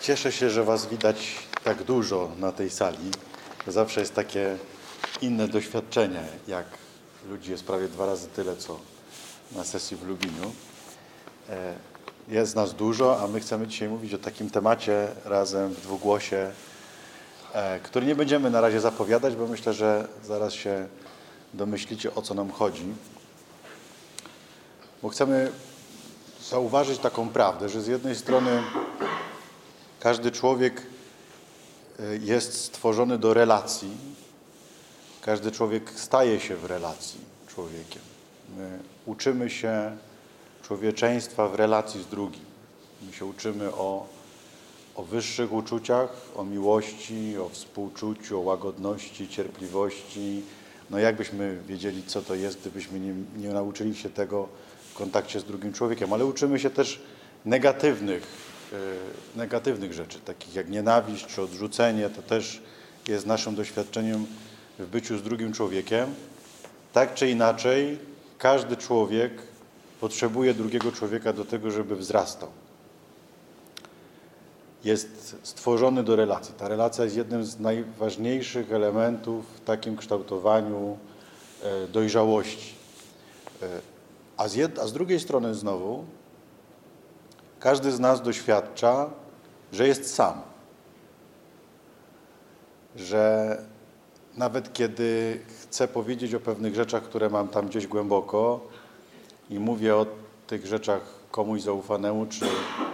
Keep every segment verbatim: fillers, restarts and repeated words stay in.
Cieszę się, że Was widać tak dużo na tej sali. To zawsze jest takie inne doświadczenie, jak ludzi jest prawie dwa razy tyle, co na sesji w Lubliniu. Jest nas dużo, a my chcemy dzisiaj mówić o takim temacie razem w dwugłosie, który nie będziemy na razie zapowiadać, bo myślę, że zaraz się domyślicie, o co nam chodzi. Bo chcemy zauważyć taką prawdę, że z jednej strony każdy człowiek jest stworzony do relacji. Każdy człowiek staje się w relacji człowiekiem. My uczymy się człowieczeństwa w relacji z drugim. My się uczymy o, o wyższych uczuciach, o miłości, o współczuciu, o łagodności, cierpliwości. No jakbyśmy wiedzieli, co to jest, gdybyśmy nie, nie nauczyli się tego w kontakcie z drugim człowiekiem. Ale uczymy się też negatywnych, yy, negatywnych rzeczy, takich jak nienawiść czy odrzucenie. To też jest naszym doświadczeniem w byciu z drugim człowiekiem. Tak czy inaczej, każdy człowiek potrzebuje drugiego człowieka do tego, żeby wzrastał. Jest stworzony do relacji. Ta relacja jest jednym z najważniejszych elementów w takim kształtowaniu e, dojrzałości. E, a, z jed, a z drugiej strony znowu każdy z nas doświadcza, że jest sam. Że nawet kiedy chcę powiedzieć o pewnych rzeczach, które mam tam gdzieś głęboko i mówię o tych rzeczach komuś zaufanemu, czy,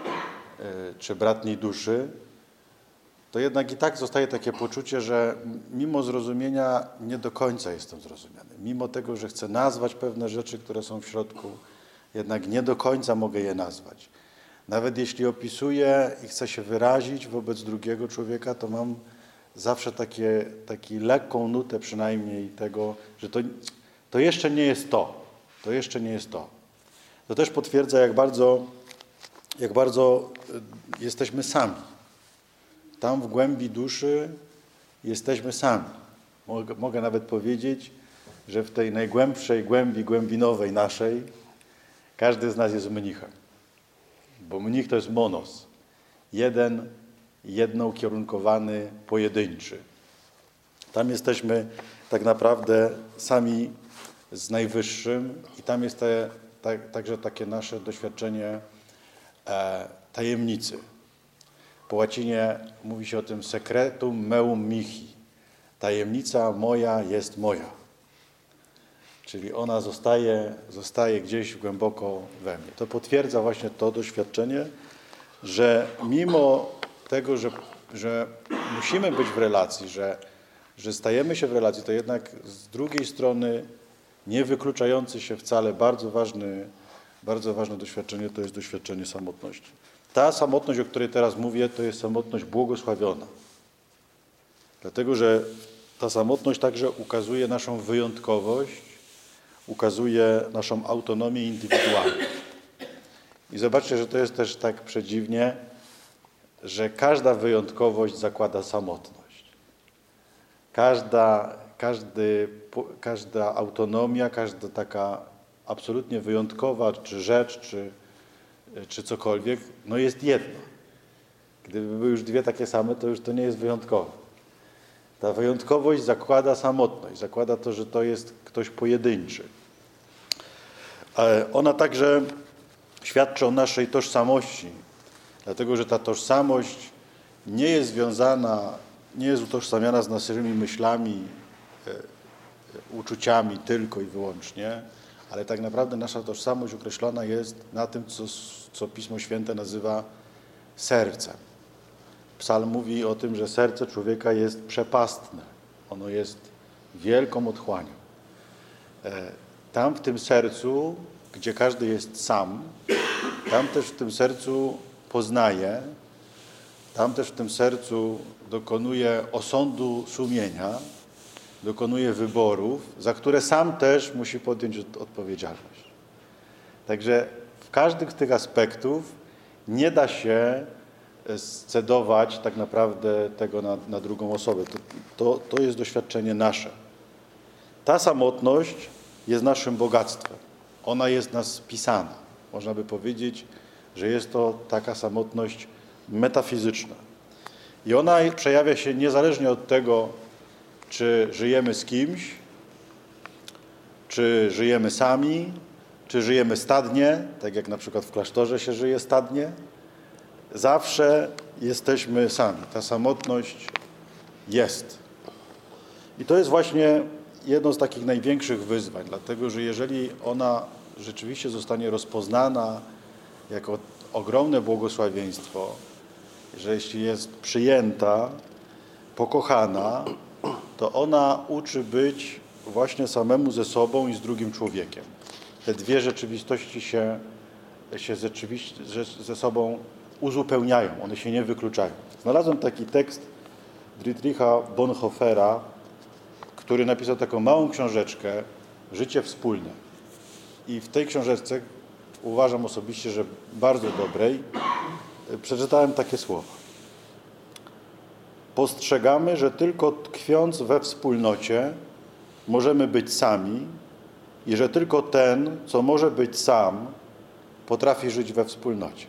czy bratniej duszy, to jednak i tak zostaje takie poczucie, że mimo zrozumienia nie do końca jestem zrozumiany. Mimo tego, że chcę nazwać pewne rzeczy, które są w środku, jednak nie do końca mogę je nazwać. Nawet jeśli opisuję i chcę się wyrazić wobec drugiego człowieka, to mam zawsze takie, taki lekką nutę przynajmniej tego, że to, to jeszcze nie jest to. To jeszcze nie jest to. To też potwierdza, jak bardzo, jak bardzo jesteśmy sami. Tam w głębi duszy jesteśmy sami. Mogę, mogę nawet powiedzieć, że w tej najgłębszej głębi głębinowej naszej każdy z nas jest mnichem. Bo mnich to jest monos. Jeden jednoukierunkowany, pojedynczy. Tam jesteśmy tak naprawdę sami z Najwyższym i tam jest te, ta, także takie nasze doświadczenie e, tajemnicy. Po łacinie mówi się o tym secretum meum mihi. Tajemnica moja jest moja. Czyli ona zostaje, zostaje gdzieś głęboko we mnie. To potwierdza właśnie to doświadczenie, że mimo tego, że, że musimy być w relacji, że, że stajemy się w relacji, to jednak z drugiej strony nie wykluczający się wcale bardzo ważny, bardzo ważne doświadczenie to jest doświadczenie samotności. Ta samotność, o której teraz mówię, to jest samotność błogosławiona. Dlatego, że ta samotność także ukazuje naszą wyjątkowość, ukazuje naszą autonomię indywidualną. I zobaczcie, że to jest też tak przedziwnie, że każda wyjątkowość zakłada samotność. Każda, każdy, każda autonomia, każda taka absolutnie wyjątkowa czy rzecz, czy, czy cokolwiek, no jest jedna. Gdyby były już dwie takie same, to już to nie jest wyjątkowe. Ta wyjątkowość zakłada samotność, zakłada to, że to jest ktoś pojedynczy. Ale ona także świadczy o naszej tożsamości, dlatego że ta tożsamość nie jest związana, nie jest utożsamiana z naszymi myślami, e, uczuciami tylko i wyłącznie, ale tak naprawdę nasza tożsamość określona jest na tym, co, co Pismo Święte nazywa sercem. Psalm mówi o tym, że serce człowieka jest przepastne. Ono jest wielką otchłanią. E, tam w tym sercu, gdzie każdy jest sam, tam też w tym sercu poznaje, tam też w tym sercu dokonuje osądu sumienia, dokonuje wyborów, za które sam też musi podjąć odpowiedzialność. Także w każdym z tych aspektów nie da się scedować tak naprawdę tego na, na drugą osobę. To, to, to jest doświadczenie nasze. Ta samotność jest naszym bogactwem. Ona jest nas pisana. Można by powiedzieć, że jest to taka samotność metafizyczna. I ona przejawia się niezależnie od tego, czy żyjemy z kimś, czy żyjemy sami, czy żyjemy stadnie, tak jak na przykład w klasztorze się żyje stadnie. Zawsze jesteśmy sami. Ta samotność jest. I to jest właśnie jedno z takich największych wyzwań, dlatego że jeżeli ona rzeczywiście zostanie rozpoznana jako ogromne błogosławieństwo, że jeśli jest przyjęta, pokochana, to ona uczy być właśnie samemu ze sobą i z drugim człowiekiem. Te dwie rzeczywistości się, się rzeczywiście ze sobą uzupełniają, one się nie wykluczają. Znalazłem taki tekst Dietricha Bonhoeffera, który napisał taką małą książeczkę Życie wspólne. I w tej książeczce, uważam osobiście, że bardzo dobrej, przeczytałem takie słowa. Postrzegamy, że tylko tkwiąc we wspólnocie możemy być sami i że tylko ten, co może być sam, potrafi żyć we wspólnocie.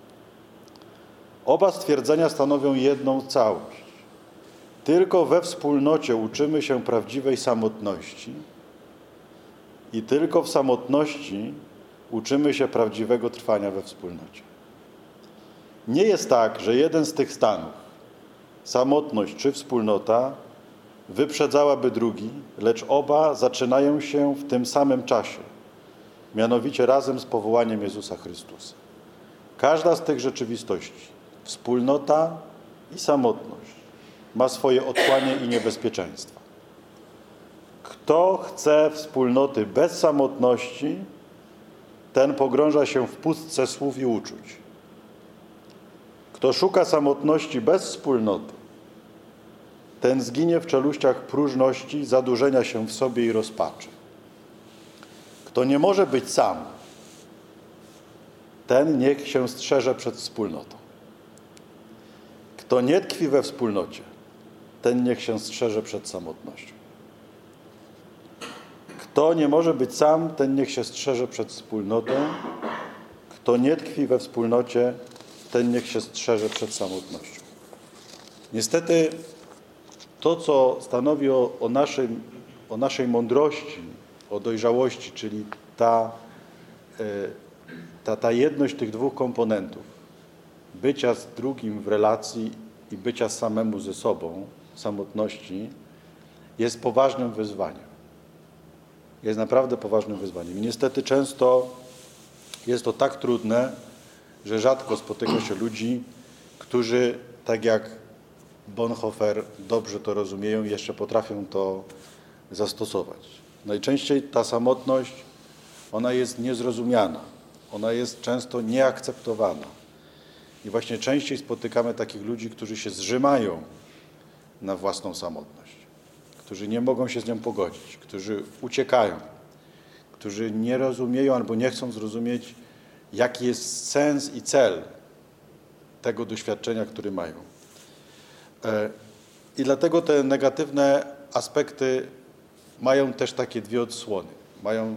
Oba stwierdzenia stanowią jedną całość. Tylko we wspólnocie uczymy się prawdziwej samotności i tylko w samotności uczymy się prawdziwego trwania we wspólnocie. Nie jest tak, że jeden z tych stanów, samotność czy wspólnota, wyprzedzałaby drugi, lecz oba zaczynają się w tym samym czasie, mianowicie razem z powołaniem Jezusa Chrystusa. Każda z tych rzeczywistości, wspólnota i samotność, ma swoje otchłanie i niebezpieczeństwa. Kto chce wspólnoty bez samotności, ten pogrąża się w pustce słów i uczuć. Kto szuka samotności bez wspólnoty, ten zginie w czeluściach próżności, zadurzenia się w sobie i rozpaczy. Kto nie może być sam, ten niech się strzeże przed wspólnotą. Kto nie tkwi we wspólnocie, ten niech się strzeże przed samotnością. Kto nie może być sam, ten niech się strzeże przed wspólnotą. Kto nie tkwi we wspólnocie, ten niech się strzeże przed samotnością. Niestety to, co stanowi o, o, naszym, o naszej mądrości, o dojrzałości, czyli ta, ta, ta jedność tych dwóch komponentów, bycia z drugim w relacji i bycia samemu ze sobą, samotności, jest poważnym wyzwaniem. Jest naprawdę poważnym wyzwaniem. I niestety często jest to tak trudne, że rzadko spotyka się ludzi, którzy, tak jak Bonhoeffer, dobrze to rozumieją i jeszcze potrafią to zastosować. Najczęściej ta samotność, ona jest niezrozumiana. Ona jest często nieakceptowana. I właśnie częściej spotykamy takich ludzi, którzy się zrzymają na własną samotność, którzy nie mogą się z nią pogodzić, którzy uciekają, którzy nie rozumieją albo nie chcą zrozumieć, jaki jest sens i cel tego doświadczenia, który mają. I dlatego te negatywne aspekty mają też takie dwie odsłony. Mają,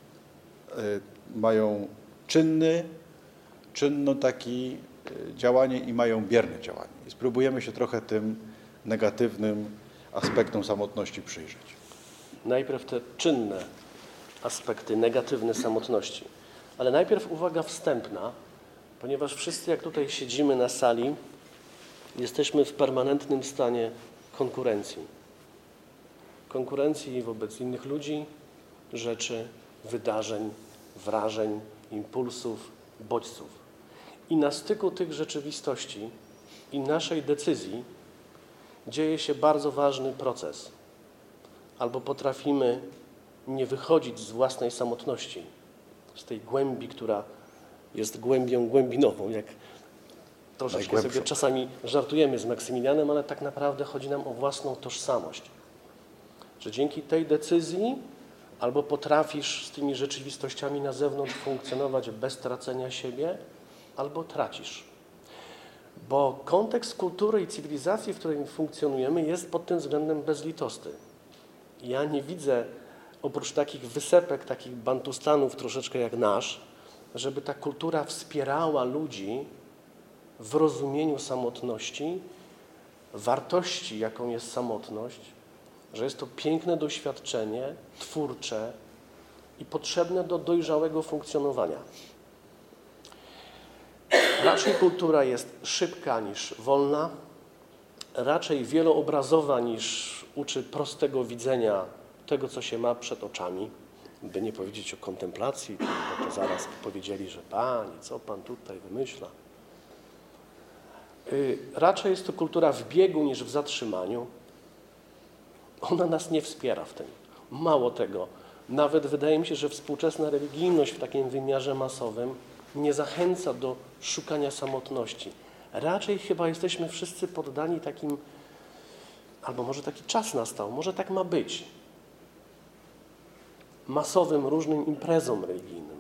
mają czynny, czynno taki działanie i mają bierne działanie. I spróbujemy się trochę tym negatywnym aspektom samotności przyjrzeć. Najpierw te czynne aspekty, negatywne samotności. Ale najpierw uwaga wstępna, ponieważ wszyscy, jak tutaj siedzimy na sali, jesteśmy w permanentnym stanie konkurencji. Konkurencji wobec innych ludzi, rzeczy, wydarzeń, wrażeń, impulsów, bodźców. I na styku tych rzeczywistości i naszej decyzji dzieje się bardzo ważny proces. Albo potrafimy nie wychodzić z własnej samotności, z tej głębi, która jest głębią głębinową, jak troszeczkę sobie czasami żartujemy z Maksymilianem, ale tak naprawdę chodzi nam o własną tożsamość. Że dzięki tej decyzji albo potrafisz z tymi rzeczywistościami na zewnątrz funkcjonować bez tracenia siebie, albo tracisz. Bo kontekst kultury i cywilizacji, w której funkcjonujemy, jest pod tym względem bezlitosny. Ja nie widzę, oprócz takich wysepek, takich bantustanów troszeczkę jak nasz, żeby ta kultura wspierała ludzi w rozumieniu samotności, wartości, jaką jest samotność, że jest to piękne doświadczenie, twórcze i potrzebne do dojrzałego funkcjonowania. Raczej kultura jest szybka niż wolna, raczej wieloobrazowa niż uczy prostego widzenia tego, co się ma przed oczami, by nie powiedzieć o kontemplacji, bo to zaraz powiedzieli, że Pani, co Pan tutaj wymyśla. Yy, raczej jest to kultura w biegu niż w zatrzymaniu. Ona nas nie wspiera w tym. Mało tego, nawet wydaje mi się, że współczesna religijność w takim wymiarze masowym nie zachęca do szukania samotności. Raczej chyba jesteśmy wszyscy poddani takim, albo może taki czas nastał, może tak ma być, masowym różnym imprezom religijnym,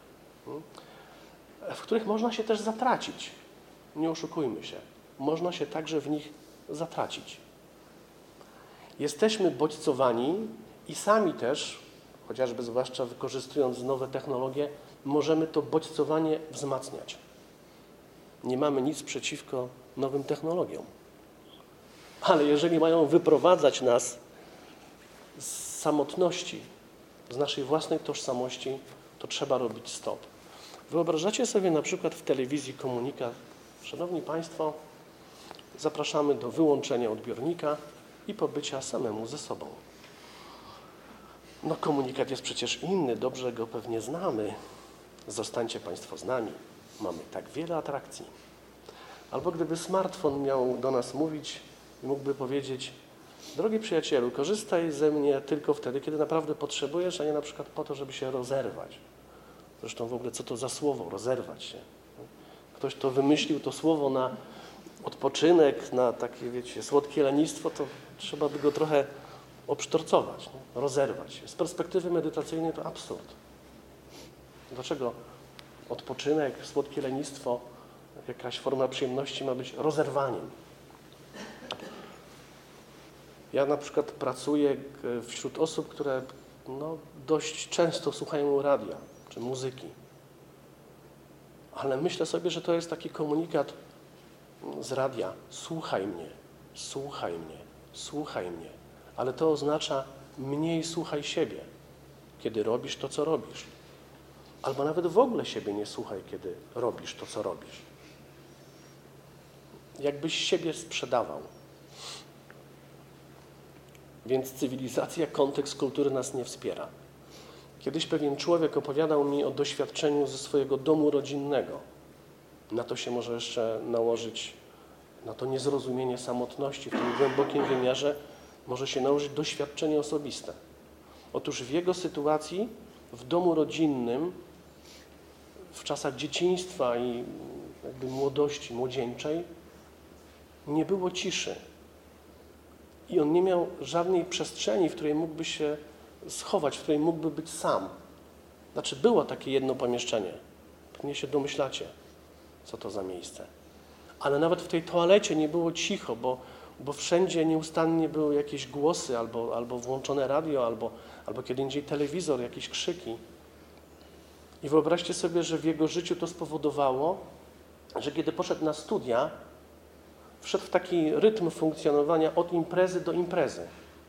w których można się też zatracić. Nie oszukujmy się. Można się także w nich zatracić. Jesteśmy bodźcowani i sami też, chociażby zwłaszcza wykorzystując nowe technologie, możemy to bodźcowanie wzmacniać. Nie mamy nic przeciwko nowym technologiom. Ale jeżeli mają wyprowadzać nas z samotności, z naszej własnej tożsamości, to trzeba robić stop. Wyobrażacie sobie na przykład w telewizji komunikat: Szanowni Państwo, zapraszamy do wyłączenia odbiornika i pobycia samemu ze sobą. No komunikat jest przecież inny, dobrze go pewnie znamy. Zostańcie Państwo z nami. Mamy tak wiele atrakcji. Albo gdyby smartfon miał do nas mówić i mógłby powiedzieć: drogi przyjacielu, korzystaj ze mnie tylko wtedy, kiedy naprawdę potrzebujesz, a nie na przykład po to, żeby się rozerwać. Zresztą w ogóle co to za słowo, rozerwać się? Ktoś, kto wymyślił to słowo na odpoczynek, na takie, wiecie, słodkie lenistwo, to trzeba by go trochę obsztorcować, nie? Rozerwać się. Z perspektywy medytacyjnej to absurd. Dlaczego odpoczynek, słodkie lenistwo, jakaś forma przyjemności ma być rozerwaniem? Ja na przykład pracuję wśród osób, które no, dość często słuchają radia czy muzyki. Ale myślę sobie, że to jest taki komunikat z radia: słuchaj mnie, słuchaj mnie, słuchaj mnie. Ale to oznacza: mniej słuchaj siebie, kiedy robisz to, co robisz. Albo nawet w ogóle siebie nie słuchaj, kiedy robisz to, co robisz. Jakbyś siebie sprzedawał. Więc cywilizacja, kontekst kultury nas nie wspiera. Kiedyś pewien człowiek opowiadał mi o doświadczeniu ze swojego domu rodzinnego. Na to się może jeszcze nałożyć, na to niezrozumienie samotności w tym głębokim wymiarze może się nałożyć doświadczenie osobiste. Otóż w jego sytuacji, w domu rodzinnym, w czasach dzieciństwa i jakby młodości młodzieńczej, nie było ciszy. I on nie miał żadnej przestrzeni, w której mógłby się schować, w której mógłby być sam. Znaczy, było takie jedno pomieszczenie. Pewnie się domyślacie, co to za miejsce. Ale nawet w tej toalecie nie było cicho, bo, bo wszędzie nieustannie były jakieś głosy, albo, albo włączone radio, albo, albo kiedy indziej telewizor, jakieś krzyki. I wyobraźcie sobie, że w jego życiu to spowodowało, że kiedy poszedł na studia, wszedł w taki rytm funkcjonowania od imprezy do imprezy.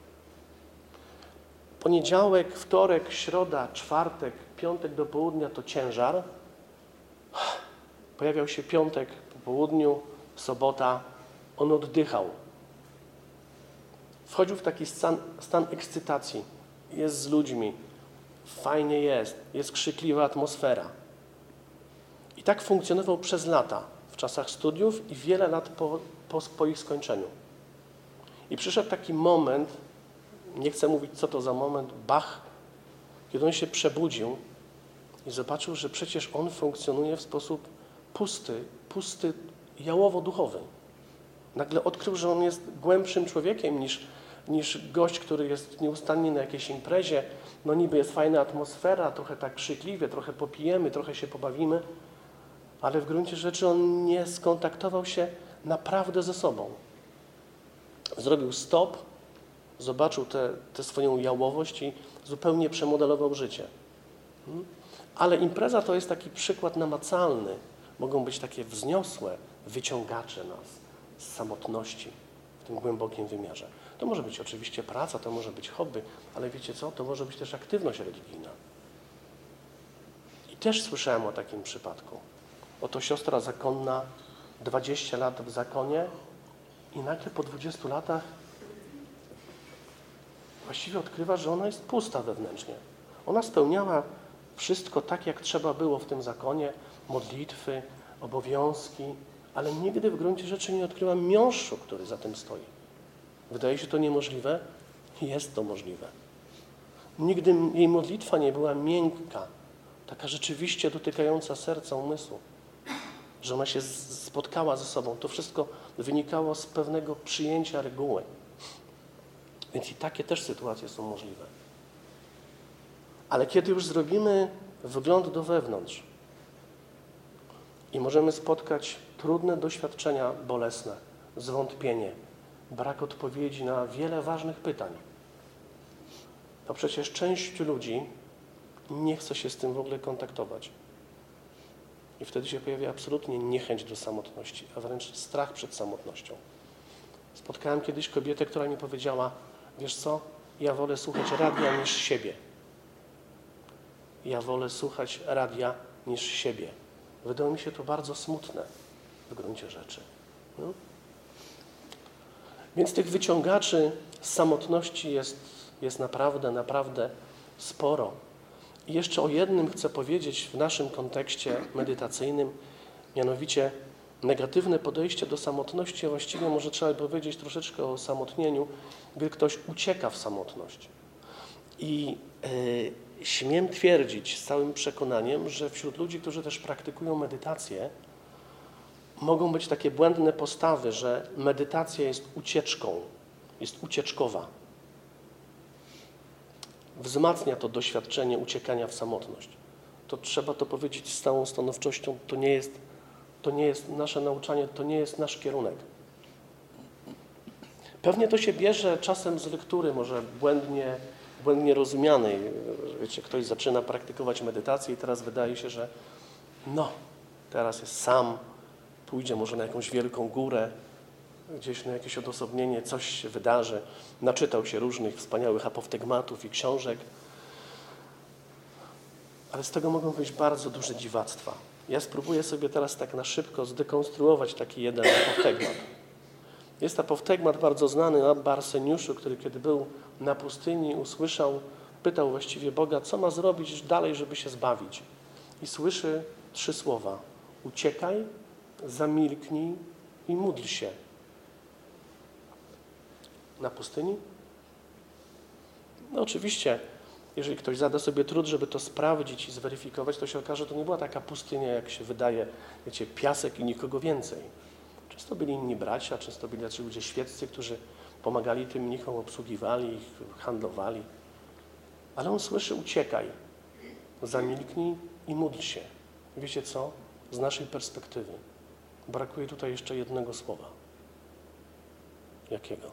Poniedziałek, wtorek, środa, czwartek, piątek do południa to ciężar. Pojawiał się piątek po południu, sobota, on oddychał. Wchodził w taki stan, stan ekscytacji. Jest z ludźmi, fajnie jest, jest krzykliwa atmosfera. I tak funkcjonował przez lata, w czasach studiów i wiele lat po, po, po ich skończeniu. I przyszedł taki moment, nie chcę mówić, co to za moment, bach, kiedy on się przebudził i zobaczył, że przecież on funkcjonuje w sposób pusty, pusty, jałowo-duchowy. Nagle odkrył, że on jest głębszym człowiekiem niż, niż gość, który jest nieustannie na jakiejś imprezie. No niby jest fajna atmosfera, trochę tak krzykliwie, trochę popijemy, trochę się pobawimy, ale w gruncie rzeczy on nie skontaktował się naprawdę ze sobą. Zrobił stop, zobaczył tę swoją jałowość i zupełnie przemodelował życie. Ale impreza to jest taki przykład namacalny. Mogą być takie wzniosłe, wyciągacze nas z samotności w tym głębokim wymiarze. To może być oczywiście praca, to może być hobby, ale wiecie co? To może być też aktywność religijna. I też słyszałem o takim przypadku. Oto siostra zakonna, dwadzieścia lat w zakonie i nagle po dwudziestu latach właściwie odkrywa, że ona jest pusta wewnętrznie. Ona spełniała wszystko tak, jak trzeba było w tym zakonie, modlitwy, obowiązki, ale nigdy w gruncie rzeczy nie odkryła miąższu, który za tym stoi. Wydaje się to niemożliwe? Jest to możliwe. Nigdy jej modlitwa nie była miękka, taka rzeczywiście dotykająca serca, umysłu, że ona się spotkała ze sobą. To wszystko wynikało z pewnego przyjęcia reguły. Więc i takie też sytuacje są możliwe. Ale kiedy już zrobimy wgląd do wewnątrz i możemy spotkać trudne doświadczenia bolesne, zwątpienie, brak odpowiedzi na wiele ważnych pytań, to przecież część ludzi nie chce się z tym w ogóle kontaktować. I wtedy się pojawia absolutnie niechęć do samotności, a wręcz strach przed samotnością. Spotkałem kiedyś kobietę, która mi powiedziała: wiesz co, ja wolę słuchać radia niż siebie. Ja wolę słuchać radia niż siebie. Wydało mi się to bardzo smutne w gruncie rzeczy. No? Więc tych wyciągaczy z samotności jest, jest naprawdę, naprawdę sporo. I jeszcze o jednym chcę powiedzieć w naszym kontekście medytacyjnym, mianowicie negatywne podejście do samotności, a właściwie może trzeba powiedzieć troszeczkę o osamotnieniu, gdy ktoś ucieka w samotność. I yy, śmiem twierdzić z całym przekonaniem, że wśród ludzi, którzy też praktykują medytację, mogą być takie błędne postawy, że medytacja jest ucieczką, jest ucieczkowa. Wzmacnia to doświadczenie uciekania w samotność. To trzeba to powiedzieć z całą stanowczością, to nie jest, to nie jest nasze nauczanie, to nie jest nasz kierunek. Pewnie to się bierze czasem z lektury, może błędnie, błędnie rozumianej. Wiecie, ktoś zaczyna praktykować medytację i teraz wydaje się, że no, teraz jest sam, pójdzie może na jakąś wielką górę, gdzieś na jakieś odosobnienie, coś się wydarzy. Naczytał się różnych wspaniałych apoftegmatów i książek. Ale z tego mogą wyjść bardzo duże dziwactwa. Ja spróbuję sobie teraz tak na szybko zdekonstruować taki jeden apoftegmat. Jest apoftegmat bardzo znany Abba Arseniuszu, który kiedy był na pustyni, usłyszał, pytał właściwie Boga, co ma zrobić dalej, żeby się zbawić. I słyszy trzy słowa. Uciekaj, zamilknij i módl się. Na pustyni? No oczywiście, jeżeli ktoś zada sobie trud, żeby to sprawdzić i zweryfikować, to się okaże, że to nie była taka pustynia, jak się wydaje, wiecie, piasek i nikogo więcej. Często byli inni bracia, często byli tacy ludzie świeccy, którzy pomagali tym mnichom, obsługiwali ich, handlowali. Ale on słyszy, uciekaj, zamilknij i módl się. Wiecie co? Z naszej perspektywy brakuje tutaj jeszcze jednego słowa. Jakiego?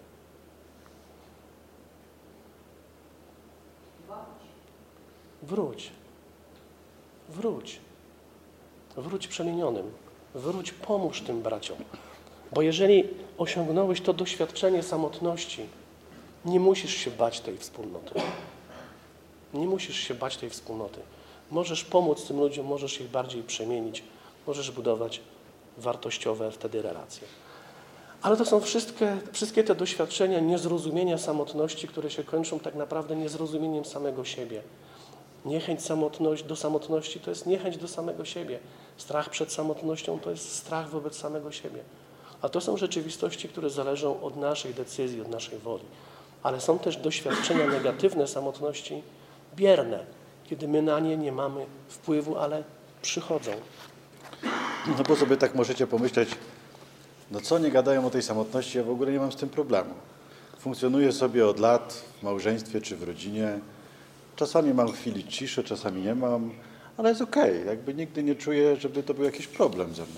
Wróć. Wróć. Wróć przemienionym. Wróć, pomóż tym braciom. Bo jeżeli osiągnąłeś to doświadczenie samotności, nie musisz się bać tej wspólnoty. Nie musisz się bać tej wspólnoty. Możesz pomóc tym ludziom, możesz ich bardziej przemienić, możesz budować wartościowe wtedy relacje. Ale to są wszystkie, wszystkie te doświadczenia niezrozumienia samotności, które się kończą tak naprawdę niezrozumieniem samego siebie. Niechęć samotność, do samotności to jest niechęć do samego siebie. Strach przed samotnością to jest strach wobec samego siebie. A to są rzeczywistości, które zależą od naszej decyzji, od naszej woli. Ale są też doświadczenia negatywne samotności bierne, kiedy my na nie nie mamy wpływu, ale przychodzą. No bo sobie tak możecie pomyśleć, no co nie gadają o tej samotności, ja w ogóle nie mam z tym problemu. Funkcjonuję sobie od lat w małżeństwie czy w rodzinie. Czasami mam chwili ciszy, czasami nie mam, ale jest okej. Okay. Jakby nigdy nie czuję, żeby to był jakiś problem ze mną.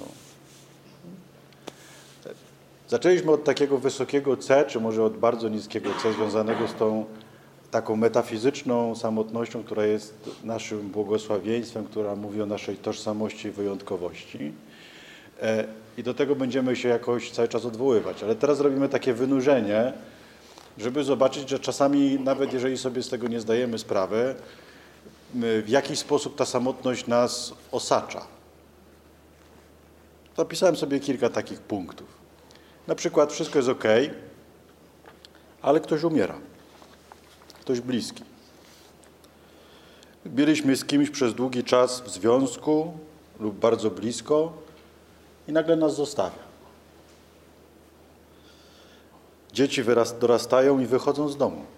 Zaczęliśmy od takiego wysokiego C, czy może od bardzo niskiego C, związanego z tą taką metafizyczną samotnością, która jest naszym błogosławieństwem, która mówi o naszej tożsamości i wyjątkowości. I do tego będziemy się jakoś cały czas odwoływać. Ale teraz robimy takie wynurzenie, żeby zobaczyć, że czasami, nawet jeżeli sobie z tego nie zdajemy sprawy, w jakiś sposób ta samotność nas osacza. Zapisałem sobie kilka takich punktów. Na przykład wszystko jest ok, ale ktoś umiera. Ktoś bliski. Byliśmy z kimś przez długi czas w związku lub bardzo blisko i nagle nas zostawia. Dzieci wyras- dorastają i wychodzą z domu.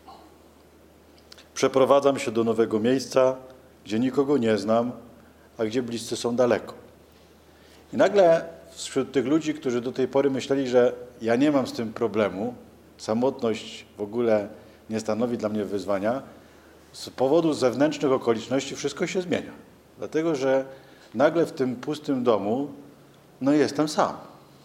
Przeprowadzam się do nowego miejsca, gdzie nikogo nie znam, a gdzie bliscy są daleko. I nagle wśród tych ludzi, którzy do tej pory myśleli, że ja nie mam z tym problemu, samotność w ogóle nie stanowi dla mnie wyzwania, z powodu zewnętrznych okoliczności wszystko się zmienia. Dlatego, że nagle w tym pustym domu no jestem sam.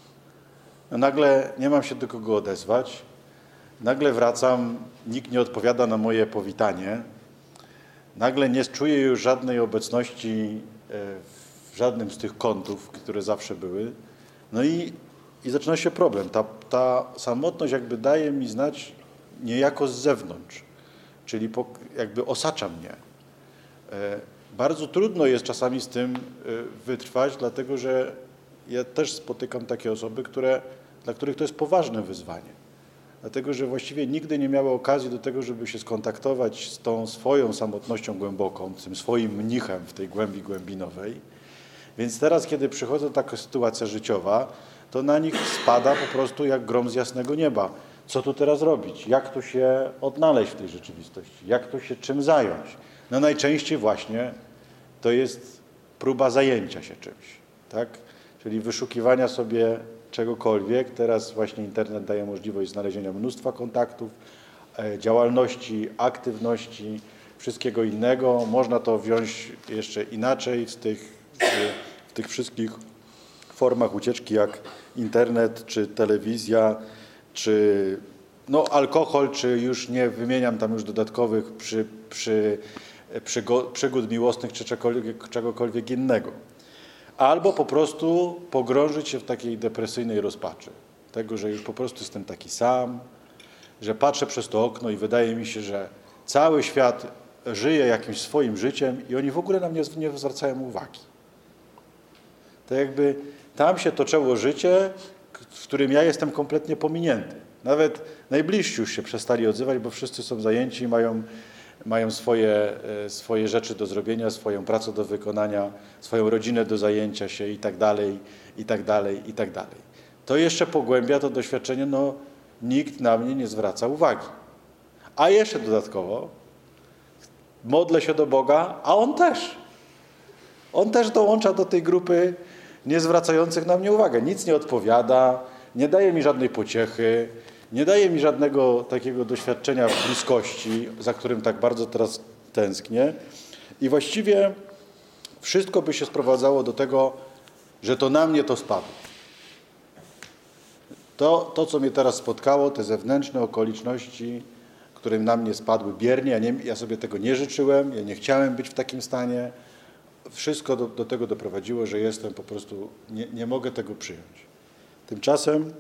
No nagle nie mam się do kogo odezwać. Nagle wracam, nikt nie odpowiada na moje powitanie. Nagle nie czuję już żadnej obecności w żadnym z tych kątów, które zawsze były. No i, i zaczyna się problem. Ta, ta samotność jakby daje mi znać niejako z zewnątrz, czyli po, jakby osacza mnie. Bardzo trudno jest czasami z tym wytrwać, dlatego że ja też spotykam takie osoby, które, dla których to jest poważne wyzwanie. Dlatego, że właściwie nigdy nie miały okazji do tego, żeby się skontaktować z tą swoją samotnością głęboką, z tym swoim mnichem w tej głębi głębinowej. Więc teraz, kiedy przychodzi taka sytuacja życiowa, to na nich spada po prostu jak grom z jasnego nieba. Co tu teraz robić? Jak tu się odnaleźć w tej rzeczywistości? Jak tu się czym zająć? No najczęściej właśnie to jest próba zajęcia się czymś, tak? Czyli wyszukiwania sobie czegokolwiek. Teraz właśnie internet daje możliwość znalezienia mnóstwa kontaktów, działalności, aktywności, wszystkiego innego. Można to wziąć jeszcze inaczej z tych, w tych wszystkich formach ucieczki jak internet, czy telewizja, czy no, alkohol, czy już nie wymieniam tam już dodatkowych przy, przy, przygo, przygód miłosnych, czy czegokolwiek, czegokolwiek innego. Albo po prostu pogrążyć się w takiej depresyjnej rozpaczy. Tego, że już po prostu jestem taki sam, że patrzę przez to okno i wydaje mi się, że cały świat żyje jakimś swoim życiem i oni w ogóle na mnie nie zwracają uwagi. To jakby tam się toczyło życie, w którym ja jestem kompletnie pominięty. Nawet najbliżsi już się przestali odzywać, bo wszyscy są zajęci i mają, mają swoje, swoje rzeczy do zrobienia, swoją pracę do wykonania, swoją rodzinę do zajęcia się i tak dalej, i tak dalej, i tak dalej. To jeszcze pogłębia to doświadczenie, no nikt na mnie nie zwraca uwagi. A jeszcze dodatkowo modlę się do Boga, a On też. On też dołącza do tej grupy nie zwracających na mnie uwagę. Nic nie odpowiada, nie daje mi żadnej pociechy, nie daje mi żadnego takiego doświadczenia bliskości, za którym tak bardzo teraz tęsknię. I właściwie wszystko by się sprowadzało do tego, że to na mnie to spadło. To, to co mnie teraz spotkało, te zewnętrzne okoliczności, które na mnie spadły biernie, ja, nie, ja sobie tego nie życzyłem, ja nie chciałem być w takim stanie. Wszystko do, do tego doprowadziło, że jestem po prostu, nie, nie mogę tego przyjąć. Tymczasem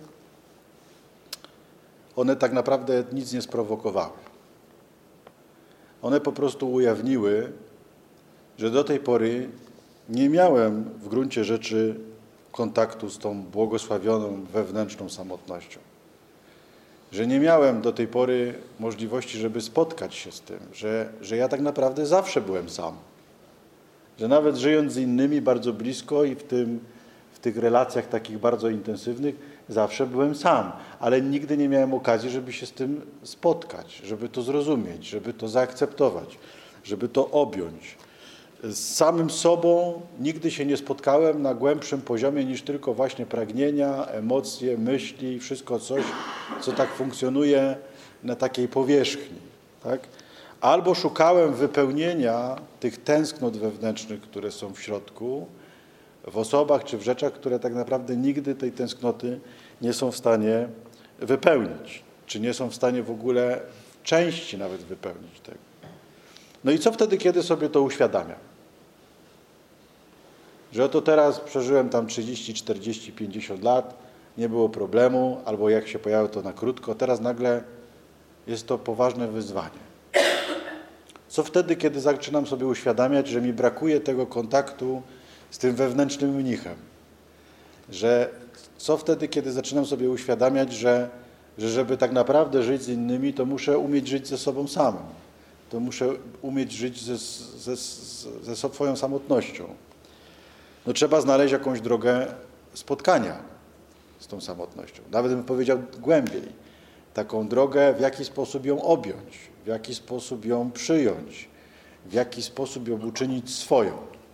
one tak naprawdę nic nie sprowokowały. One po prostu ujawniły, że do tej pory nie miałem w gruncie rzeczy kontaktu z tą błogosławioną wewnętrzną samotnością. Że nie miałem do tej pory możliwości, żeby spotkać się z tym, że, że ja tak naprawdę zawsze byłem sam. Że nawet żyjąc z innymi bardzo blisko i w, tym, w tych relacjach takich bardzo intensywnych, zawsze byłem sam. Ale nigdy nie miałem okazji, żeby się z tym spotkać, żeby to zrozumieć, żeby to zaakceptować, żeby to objąć. Z samym sobą nigdy się nie spotkałem na głębszym poziomie niż tylko właśnie pragnienia, emocje, myśli, wszystko coś, co tak funkcjonuje na takiej powierzchni. Tak? Albo szukałem wypełnienia tych tęsknot wewnętrznych, które są w środku, w osobach czy w rzeczach, które tak naprawdę nigdy tej tęsknoty nie są w stanie wypełnić, czy nie są w stanie w ogóle w części nawet wypełnić tego. No i co wtedy, kiedy sobie to uświadamiam? że oto teraz przeżyłem tam trzydzieści, czterdzieści, pięćdziesiąt lat, nie było problemu, albo jak się pojawiło to na krótko, teraz nagle jest to poważne wyzwanie. Co wtedy, kiedy zaczynam sobie uświadamiać, że mi brakuje tego kontaktu z tym wewnętrznym mnichem? Że co wtedy, kiedy zaczynam sobie uświadamiać, że, że żeby tak naprawdę żyć z innymi, to muszę umieć żyć ze sobą samym. To muszę umieć żyć ze, ze, ze swoją samotnością. No trzeba znaleźć jakąś drogę spotkania z tą samotnością. Nawet bym powiedział głębiej. Taką drogę, w jaki sposób ją objąć, w jaki sposób ją przyjąć, w jaki sposób ją uczynić swoją.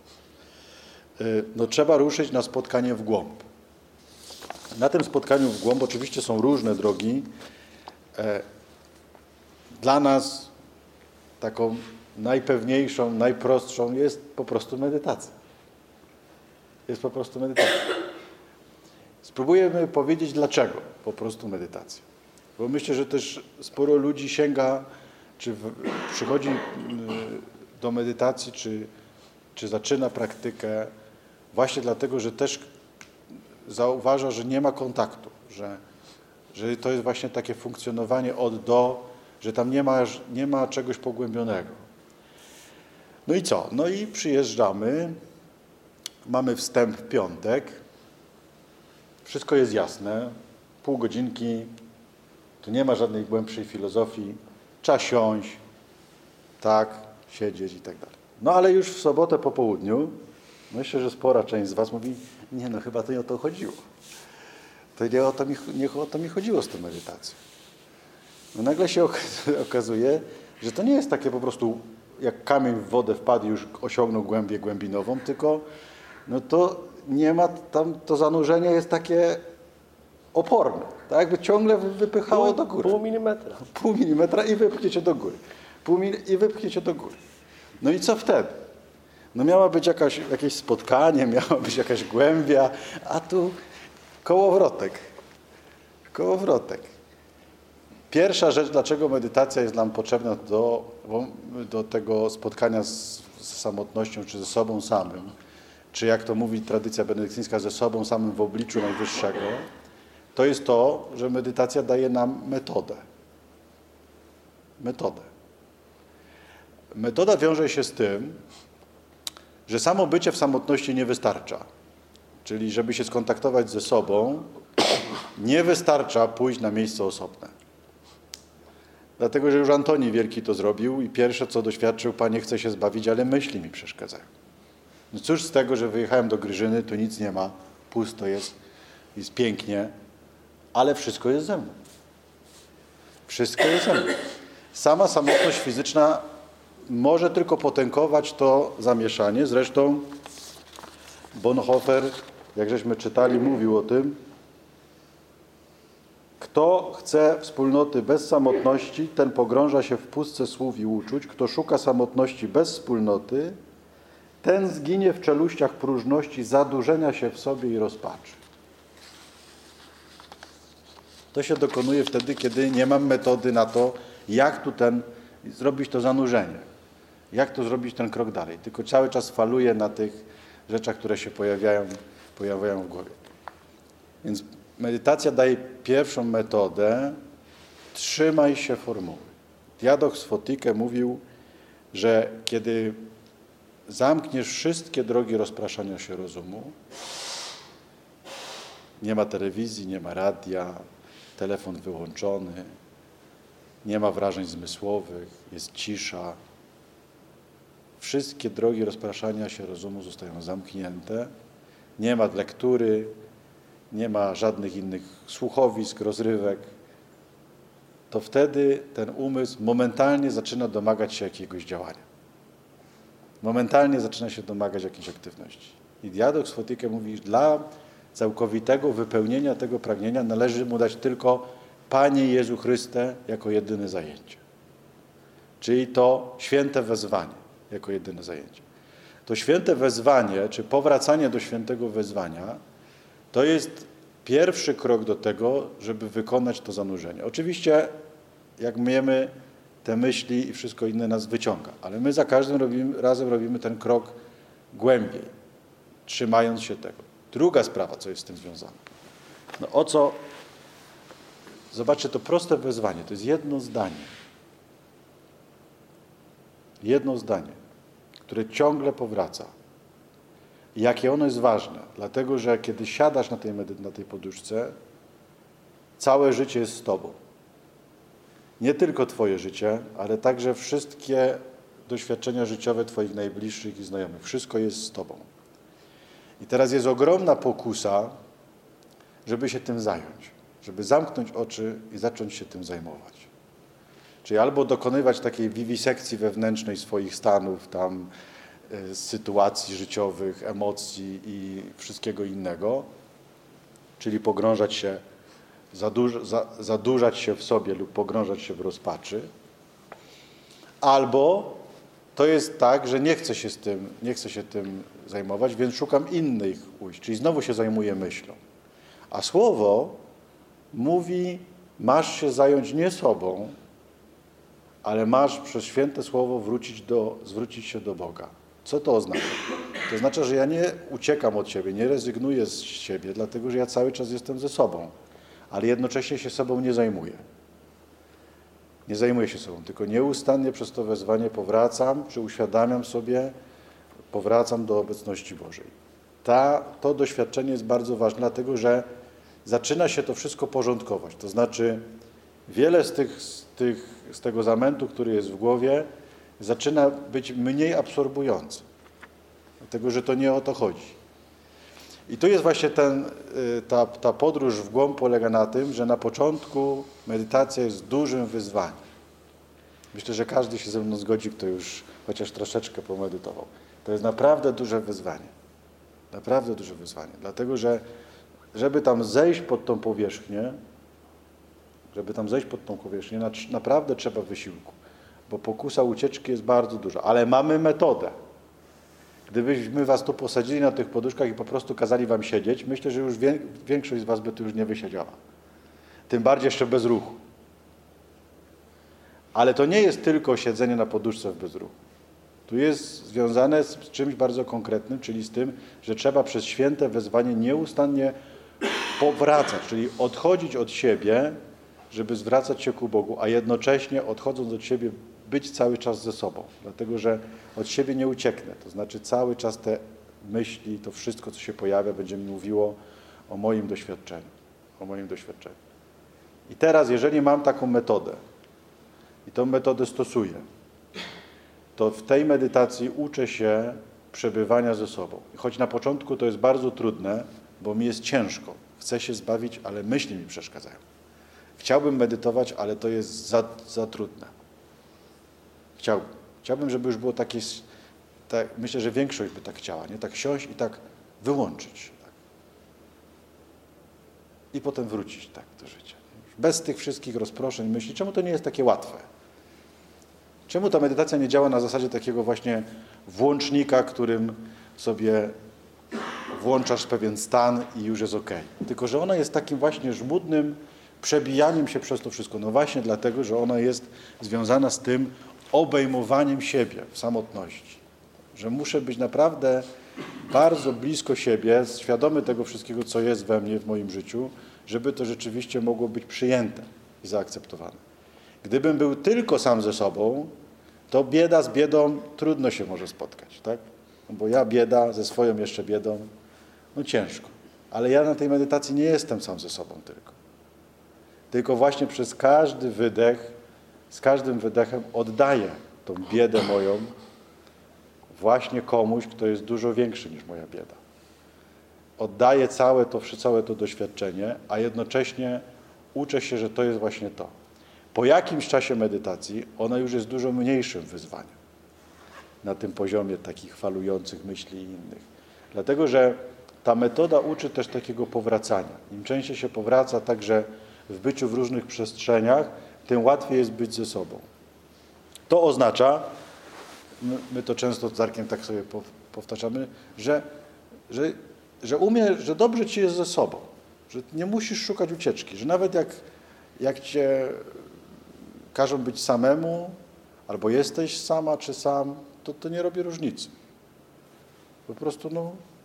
No trzeba ruszyć na spotkanie w głąb. Na tym spotkaniu w głąb oczywiście są różne drogi. Dla nas taką najpewniejszą, najprostszą jest po prostu medytacja. Jest po prostu medytacja. Spróbujemy powiedzieć, dlaczego po prostu medytacja. Bo myślę, że też sporo ludzi sięga, czy w, przychodzi do medytacji, czy, czy zaczyna praktykę właśnie dlatego, że też zauważa, że nie ma kontaktu, że, że to jest właśnie takie funkcjonowanie od do, że tam nie ma, nie ma czegoś pogłębionego. No i co? No i przyjeżdżamy, mamy wstęp w piątek, wszystko jest jasne, pół godzinki, tu nie ma żadnej głębszej filozofii, trzeba siąść, tak, siedzieć i tak dalej. No ale już w sobotę po południu, myślę, że spora część z was mówi, nie no, chyba to nie o to chodziło. To nie o to mi, nie o to mi chodziło z tą medytacją. No nagle się okazuje, że to nie jest takie po prostu, jak kamień w wodę wpadł i już osiągnął głębię głębinową, tylko no to nie ma tam, to zanurzenie jest takie oporne. Tak jakby ciągle wypychało Pół, do góry. pół milimetra. Pół milimetra i wypchniecie do góry. Pół mil... I wypchniecie do góry. No i co wtedy? No miała być jakaś, jakieś spotkanie, miała być jakaś głębia, a tu kołowrotek. Kołowrotek. Pierwsza rzecz, dlaczego medytacja jest nam potrzebna do, do tego spotkania z, z samotnością, czy ze sobą samym, czy jak to mówi tradycja benedyktyńska, ze sobą samym w obliczu Najwyższego, to jest to, że medytacja daje nam metodę. Metodę. Metoda wiąże się z tym, że samo bycie w samotności nie wystarcza. Czyli żeby się skontaktować ze sobą, nie wystarcza pójść na miejsce osobne. Dlatego, że już Antoni Wielki to zrobił i pierwsze, co doświadczył, Panie, chcę się zbawić, ale myśli mi przeszkadzają. No cóż z tego, że wyjechałem do Gryżyny, tu nic nie ma, pusto jest, jest pięknie, ale wszystko jest ze mną. Wszystko jest ze mną. Sama samotność fizyczna może tylko potęgować to zamieszanie. Zresztą Bonhoeffer, jak żeśmy czytali, mówił o tym, kto chce wspólnoty bez samotności, ten pogrąża się w pustce słów i uczuć. Kto szuka samotności bez wspólnoty, ten zginie w czeluściach próżności, zadurzenia się w sobie i rozpaczy. To się dokonuje wtedy, kiedy nie mam metody na to, jak tu ten, zrobić to zanurzenie. Jak to zrobić ten krok dalej. Tylko cały czas faluję na tych rzeczach, które się pojawiają, pojawiają w głowie. Więc medytacja daje pierwszą metodę. Trzymaj się formuły. Diadoch z Fotike mówił, że kiedy zamkniesz wszystkie drogi rozpraszania się rozumu, nie ma telewizji, nie ma radia, telefon wyłączony, nie ma wrażeń zmysłowych, jest cisza. Wszystkie drogi rozpraszania się rozumu zostają zamknięte. Nie ma lektury, nie ma żadnych innych słuchowisk, rozrywek. To wtedy ten umysł momentalnie zaczyna domagać się jakiegoś działania. Momentalnie zaczyna się domagać jakiejś aktywności. I Diadoch z Fotike mówi, że dla całkowitego wypełnienia tego pragnienia należy mu dać tylko Panie Jezu Chryste jako jedyne zajęcie. Czyli to święte wezwanie jako jedyne zajęcie. To święte wezwanie, czy powracanie do świętego wezwania, to jest pierwszy krok do tego, żeby wykonać to zanurzenie. Oczywiście, jak myjemy te myśli i wszystko inne nas wyciąga, ale my za każdym robimy, razem robimy ten krok głębiej. trzymając się tego. Druga sprawa, co jest z tym związana. No o co? Zobaczcie, to proste wezwanie, to jest jedno zdanie. Jedno zdanie, które ciągle powraca. I jakie ono jest ważne, dlatego że kiedy siadasz na tej, na tej poduszce, całe życie jest z Tobą. Nie tylko Twoje życie, ale także wszystkie doświadczenia życiowe Twoich najbliższych i znajomych. Wszystko jest z Tobą. I teraz jest ogromna pokusa, żeby się tym zająć, żeby zamknąć oczy i zacząć się tym zajmować. Czyli albo dokonywać takiej wiwisekcji wewnętrznej swoich stanów, tam y, sytuacji życiowych, emocji i wszystkiego innego, czyli pogrążać się, zadłuż, za, zadłużać się w sobie lub pogrążać się w rozpaczy, albo to jest tak, że nie chcę się z tym, nie chcę się tym zajmować, więc szukam innych ujść, czyli znowu się zajmuję myślą. A Słowo mówi, masz się zająć nie sobą, ale masz przez święte Słowo wrócić do, zwrócić się do Boga. Co to oznacza? To oznacza, że ja nie uciekam od siebie, nie rezygnuję z siebie, dlatego że ja cały czas jestem ze sobą, ale jednocześnie się sobą nie zajmuję. Nie zajmuję się sobą, tylko nieustannie przez to wezwanie powracam, czy uświadamiam sobie, powracam do obecności Bożej. Ta, to doświadczenie jest bardzo ważne, dlatego że zaczyna się to wszystko porządkować. To znaczy wiele z, tych, z, tych, z tego zamętu, który jest w głowie, zaczyna być mniej absorbujący. Dlatego, że to nie o to chodzi. I tu jest właśnie ten, ta, ta podróż w głąb polega na tym, że na początku medytacja jest dużym wyzwaniem. Myślę, że każdy się ze mną zgodzi, kto już chociaż troszeczkę pomedytował. To jest naprawdę duże wyzwanie. Naprawdę duże wyzwanie. Dlatego, że żeby tam zejść pod tą powierzchnię, żeby tam zejść pod tą powierzchnię, naprawdę trzeba wysiłku. Bo pokusa ucieczki jest bardzo duża. Ale mamy metodę. Gdybyśmy was tu posadzili na tych poduszkach i po prostu kazali wam siedzieć, myślę, że już większość z was by tu już nie wysiedziała. Tym bardziej jeszcze bez ruchu. Ale to nie jest tylko siedzenie na poduszce w bezruchu. Tu jest związane z czymś bardzo konkretnym, czyli z tym, że trzeba przez święte wezwanie nieustannie powracać, czyli odchodzić od siebie, żeby zwracać się ku Bogu, a jednocześnie odchodząc od siebie być cały czas ze sobą, dlatego że od siebie nie ucieknę. To znaczy cały czas te myśli, to wszystko, co się pojawia, będzie mi mówiło o moim doświadczeniu. O moim doświadczeniu. I teraz, jeżeli mam taką metodę i tą metodę stosuję, to w tej medytacji uczę się przebywania ze sobą. I choć na początku to jest bardzo trudne, bo mi jest ciężko. Chcę się zbawić, ale myśli mi przeszkadzają. Chciałbym medytować, ale to jest za, za trudne. Chciałbym. Chciałbym, żeby już było takie, tak, myślę, że większość by tak chciała, nie? Tak siąść i tak wyłączyć. Tak. I potem wrócić tak do życia. Bez tych wszystkich rozproszeń myśli. Czemu to nie jest takie łatwe? Czemu ta medytacja nie działa na zasadzie takiego właśnie włącznika, którym sobie włączasz pewien stan i już jest okej. Tylko że ona jest takim właśnie żmudnym przebijaniem się przez to wszystko. No właśnie dlatego, że ona jest związana z tym obejmowaniem siebie w samotności. Że muszę być naprawdę bardzo blisko siebie, świadomy tego wszystkiego, co jest we mnie, w moim życiu, żeby to rzeczywiście mogło być przyjęte i zaakceptowane. Gdybym był tylko sam ze sobą, to bieda z biedą trudno się może spotkać, tak? No bo ja bieda ze swoją jeszcze biedą, no ciężko. Ale ja na tej medytacji nie jestem sam ze sobą tylko. Tylko właśnie przez każdy wydech, z każdym wydechem oddaję tą biedę moją właśnie komuś, kto jest dużo większy niż moja bieda. Oddaję całe to, całe to doświadczenie, a jednocześnie uczę się, że to jest właśnie to. Po jakimś czasie medytacji ona już jest dużo mniejszym wyzwaniem na tym poziomie takich falujących myśli i innych. Dlatego, że ta metoda uczy też takiego powracania. Im częściej się powraca także w byciu w różnych przestrzeniach, tym łatwiej jest być ze sobą. To oznacza, my, my to często z Darkiem tak sobie powtarzamy, że, że, że umie, że dobrze ci jest ze sobą, że nie musisz szukać ucieczki, że nawet jak, jak cię każą być samemu, albo jesteś sama czy sam, to to nie robi różnicy. Po prostu no,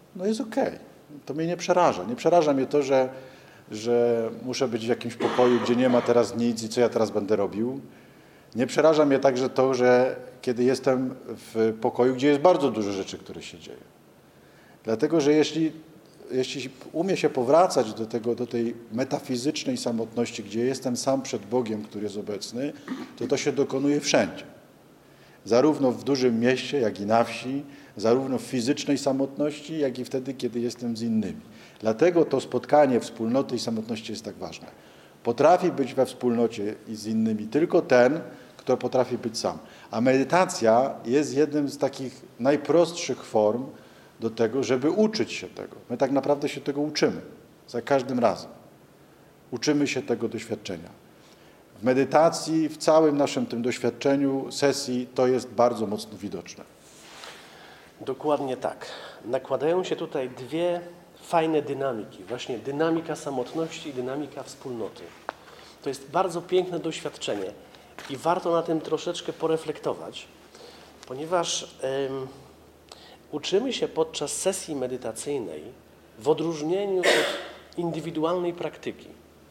no jest okej. To mnie nie przeraża. Nie przeraża mnie to, że, że muszę być w jakimś pokoju, gdzie nie ma teraz nic i co ja teraz będę robił. Nie przeraża mnie także to, że kiedy jestem w pokoju, gdzie jest bardzo dużo rzeczy, które się dzieją. Dlatego, że jeśli, jeśli umie się powracać do, tego, do tej metafizycznej samotności, gdzie jestem sam przed Bogiem, który jest obecny, to to się dokonuje wszędzie. Zarówno w dużym mieście, jak i na wsi, zarówno w fizycznej samotności, jak i wtedy, kiedy jestem z innymi. Dlatego to spotkanie wspólnoty i samotności jest tak ważne. Potrafi być we wspólnocie i z innymi tylko ten, kto potrafi być sam. A medytacja jest jednym z takich najprostszych form do tego, żeby uczyć się tego. My tak naprawdę się tego uczymy. Za każdym razem. Uczymy się tego doświadczenia. W medytacji, w całym naszym tym doświadczeniu sesji to jest bardzo mocno widoczne. Dokładnie tak. Nakładają się tutaj dwie fajne dynamiki. Właśnie dynamika samotności i dynamika wspólnoty. To jest bardzo piękne doświadczenie i warto na tym troszeczkę poreflektować, ponieważ ym, uczymy się podczas sesji medytacyjnej w odróżnieniu od indywidualnej praktyki.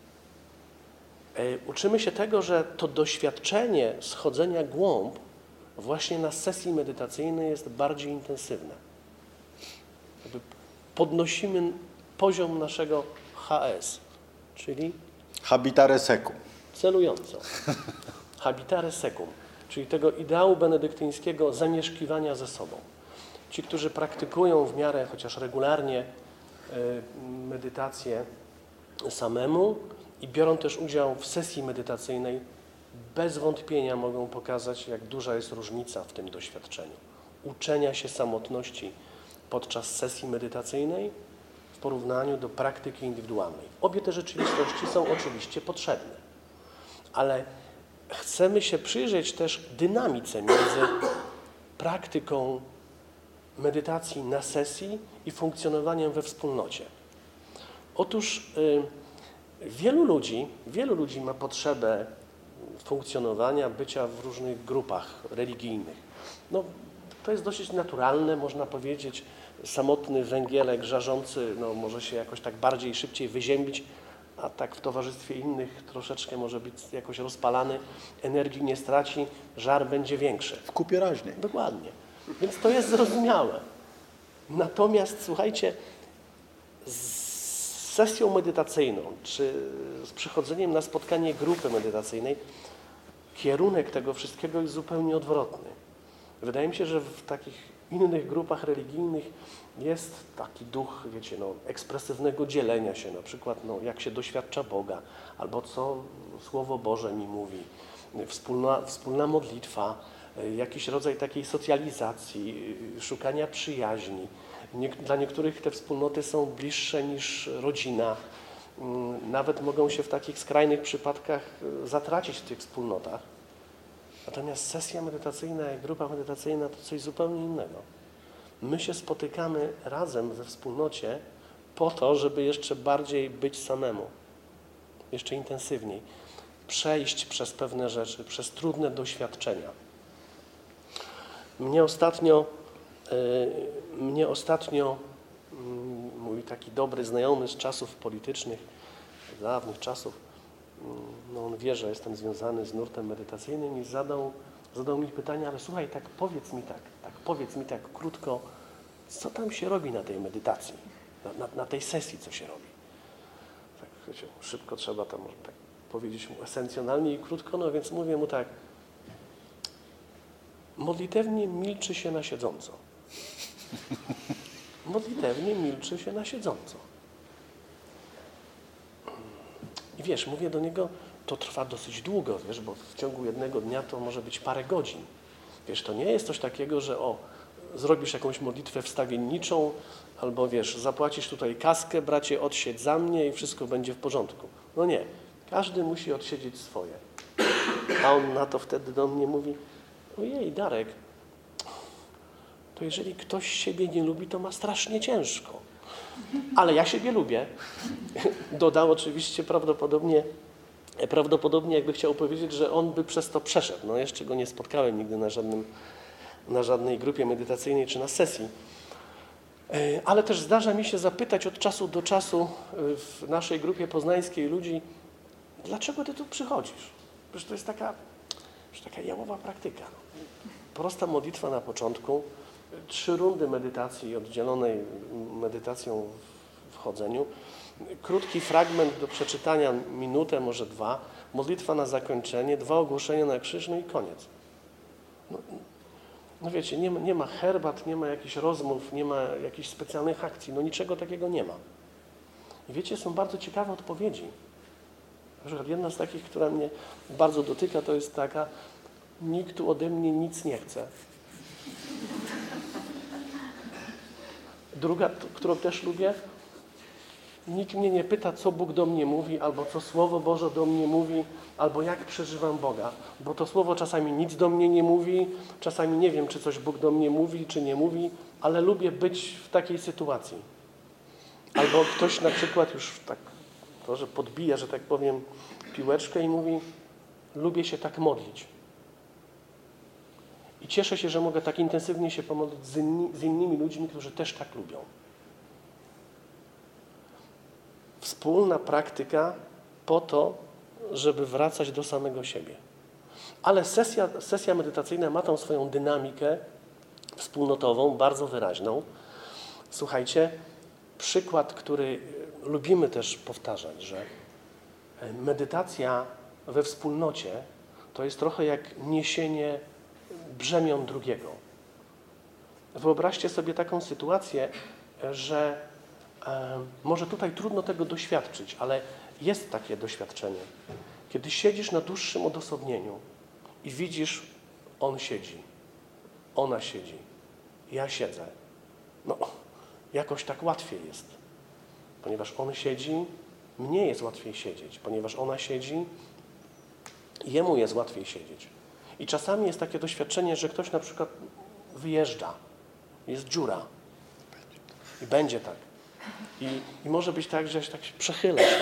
Yy, uczymy się tego, że to doświadczenie schodzenia głąb właśnie na sesji medytacyjnej jest bardziej intensywne. Jakby podnosimy poziom naszego H S, czyli Habitare secum. celująco. Habitare secum, czyli tego ideału benedyktyńskiego zamieszkiwania ze sobą. Ci, którzy praktykują w miarę, chociaż regularnie, medytację samemu i biorą też udział w sesji medytacyjnej, bez wątpienia mogą pokazać, jak duża jest różnica w tym doświadczeniu. Uczenia się samotności podczas sesji medytacyjnej w porównaniu do praktyki indywidualnej. Obie te rzeczywistości są oczywiście potrzebne, ale chcemy się przyjrzeć też dynamice między praktyką medytacji na sesji i funkcjonowaniem we wspólnocie. Otóż y, wielu ludzi, wielu ludzi ma potrzebę funkcjonowania, bycia w różnych grupach religijnych. No, to jest dosyć naturalne, można powiedzieć. Samotny węgielek żarzący no, może się jakoś tak bardziej, szybciej wyziębić, a tak w towarzystwie innych troszeczkę może być jakoś rozpalany, energii nie straci, żar będzie większy. W kupie raźniej. Dokładnie. Więc to jest zrozumiałe. Natomiast słuchajcie, z sesją medytacyjną, czy z przychodzeniem na spotkanie grupy medytacyjnej, kierunek tego wszystkiego jest zupełnie odwrotny. Wydaje mi się, że w takich innych grupach religijnych jest taki duch, wiecie, no, ekspresywnego dzielenia się, na przykład no, jak się doświadcza Boga, albo co Słowo Boże mi mówi, wspólna, wspólna modlitwa, jakiś rodzaj takiej socjalizacji, szukania przyjaźni. Nie, dla niektórych te wspólnoty są bliższe niż rodzina. Nawet mogą się w takich skrajnych przypadkach zatracić w tych wspólnotach. Natomiast sesja medytacyjna i grupa medytacyjna to coś zupełnie innego. My się spotykamy razem we wspólnocie po to, żeby jeszcze bardziej być samemu, jeszcze intensywniej, przejść przez pewne rzeczy, przez trudne doświadczenia. Mnie ostatnio, yy, mnie ostatnio yy, mój taki dobry znajomy z czasów politycznych, z dawnych czasów, yy, no on wie, że jestem związany z nurtem medytacyjnym i zadał, zadał mi pytanie, ale słuchaj, tak powiedz mi tak, tak powiedz mi tak krótko, co tam się robi na tej medytacji, na, na, na tej sesji, co się robi. Tak, wiecie, szybko trzeba to może tak powiedzieć mu esencjonalnie i krótko, no więc mówię mu tak, modlitewnie milczy się na siedząco. Modlitewnie milczy się na siedząco. I wiesz, mówię do niego, to trwa dosyć długo, wiesz, bo w ciągu jednego dnia to może być parę godzin. Wiesz, to nie jest coś takiego, że o, zrobisz jakąś modlitwę wstawienniczą, albo wiesz, zapłacisz tutaj kaskę, bracie, odsiedź za mnie i wszystko będzie w porządku. No nie, każdy musi odsiedzieć swoje. A on na to wtedy do mnie mówi, ojej, Darek, to jeżeli ktoś siebie nie lubi, to ma strasznie ciężko. Ale ja siebie lubię. Dodał oczywiście prawdopodobnie, prawdopodobnie jakby chciał powiedzieć, że on by przez to przeszedł. No jeszcze go nie spotkałem nigdy na żadnym, na żadnej grupie medytacyjnej czy na sesji. Ale też zdarza mi się zapytać od czasu do czasu w naszej grupie poznańskiej ludzi, dlaczego ty tu przychodzisz? Przecież to jest taka, przecież taka jałowa praktyka. Prosta modlitwa na początku, trzy rundy medytacji oddzielonej medytacją w chodzeniu, krótki fragment do przeczytania, minutę, może dwa, modlitwa na zakończenie, dwa ogłoszenia na krzyż, no i koniec. No, no wiecie, nie ma, nie ma herbat, nie ma jakichś rozmów, nie ma jakichś specjalnych akcji, no niczego takiego nie ma. I wiecie, są bardzo ciekawe odpowiedzi. Na przykład jedna z takich, która mnie bardzo dotyka, to jest taka: nikt tu ode mnie nic nie chce. Druga, którą też lubię: nikt mnie nie pyta, co Bóg do mnie mówi, albo co Słowo Boże do mnie mówi, albo jak przeżywam Boga. Bo to Słowo czasami nic do mnie nie mówi, czasami nie wiem, czy coś Bóg do mnie mówi, czy nie mówi, ale lubię być w takiej sytuacji. Albo ktoś na przykład już tak, to, że podbija, że tak powiem, piłeczkę i mówi: lubię się tak modlić. I cieszę się, że mogę tak intensywnie się pomodlić z, inni, z innymi ludźmi, którzy też tak lubią. Wspólna praktyka po to, żeby wracać do samego siebie. Ale sesja, sesja medytacyjna ma tą swoją dynamikę wspólnotową, bardzo wyraźną. Słuchajcie, przykład, który lubimy też powtarzać, że medytacja we wspólnocie to jest trochę jak niesienie brzemion drugiego. Wyobraźcie sobie taką sytuację, że e, może tutaj trudno tego doświadczyć, ale jest takie doświadczenie. Kiedy siedzisz na dłuższym odosobnieniu i widzisz, on siedzi, ona siedzi, ja siedzę. No, jakoś tak łatwiej jest. Ponieważ on siedzi, mnie jest łatwiej siedzieć. Ponieważ ona siedzi, jemu jest łatwiej siedzieć. I czasami jest takie doświadczenie, że ktoś na przykład wyjeżdża, jest dziura i będzie tak. I, i może być tak, że się tak przechyla się.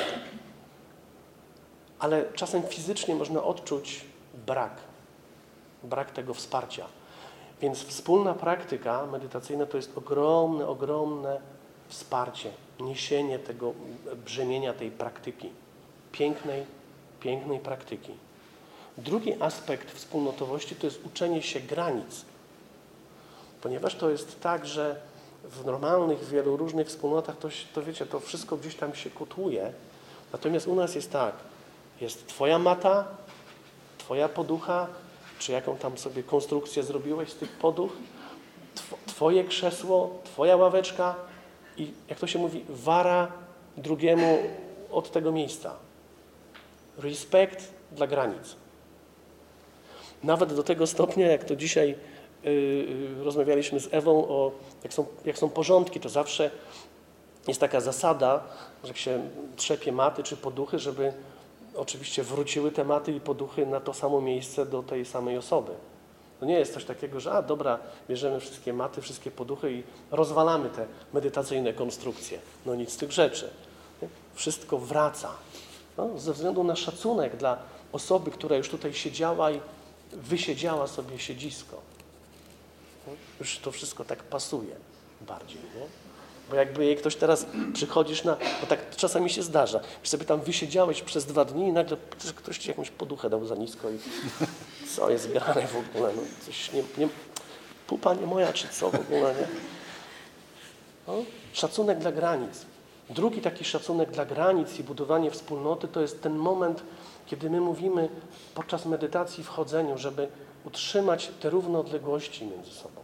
Ale czasem fizycznie można odczuć brak, brak tego wsparcia. Więc wspólna praktyka medytacyjna to jest ogromne, ogromne wsparcie, niesienie tego brzemienia tej praktyki, pięknej, pięknej praktyki. Drugi aspekt wspólnotowości to jest uczenie się granic. Ponieważ to jest tak, że w normalnych, wielu różnych wspólnotach to, to wiecie, to wszystko gdzieś tam się kotłuje. Natomiast u nas jest tak, jest twoja mata, twoja poducha, czy jaką tam sobie konstrukcję zrobiłeś z tych poduch, tw- twoje krzesło, twoja ławeczka i jak to się mówi, wara drugiemu od tego miejsca. Respekt dla granic. Nawet do tego stopnia, jak to dzisiaj yy, yy, rozmawialiśmy z Ewą, o, jak, są, jak są porządki, to zawsze jest taka zasada, że jak się trzepie maty czy poduchy, żeby oczywiście wróciły te maty i poduchy na to samo miejsce do tej samej osoby. To nie jest coś takiego, że a dobra, bierzemy wszystkie maty, wszystkie poduchy i rozwalamy te medytacyjne konstrukcje. No nic z tych rzeczy. Wszystko wraca. No, ze względu na szacunek dla osoby, która już tutaj siedziała i wysiedziała sobie siedzisko. No, już to wszystko tak pasuje bardziej, nie? Bo jakby jej ktoś teraz przychodzisz na... Bo tak czasami się zdarza, że sobie tam wysiedziałeś przez dwa dni i nagle ktoś ci jakąś poduchę dał za nisko i co jest grane w ogóle, no coś nie... nie pupa nie moja, czy co w ogóle, nie? No, szacunek dla granic. Drugi taki szacunek dla granic i budowanie wspólnoty to jest ten moment, kiedy my mówimy podczas medytacji w chodzeniu, żeby utrzymać te równe odległości między sobą.